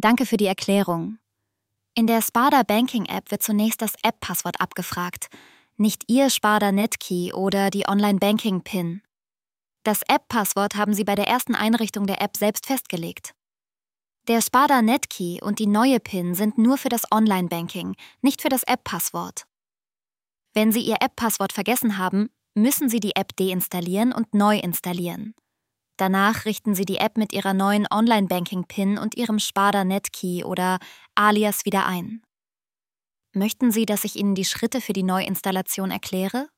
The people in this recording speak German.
Danke für die Erklärung. In der Sparda Banking App wird zunächst das App-Passwort abgefragt, nicht Ihr Sparda Netkey oder die Online-Banking-PIN. Das App-Passwort haben Sie bei der ersten Einrichtung der App selbst festgelegt. Der Sparda Netkey und die neue PIN sind nur für das Online-Banking, nicht für das App-Passwort. Wenn Sie Ihr App-Passwort vergessen haben, müssen Sie die App deinstallieren und neu installieren. Danach richten Sie die App mit Ihrer neuen Online-Banking-PIN und Ihrem Sparda Netkey oder Alias wieder ein. Möchten Sie, dass ich Ihnen die Schritte für die Neuinstallation erkläre?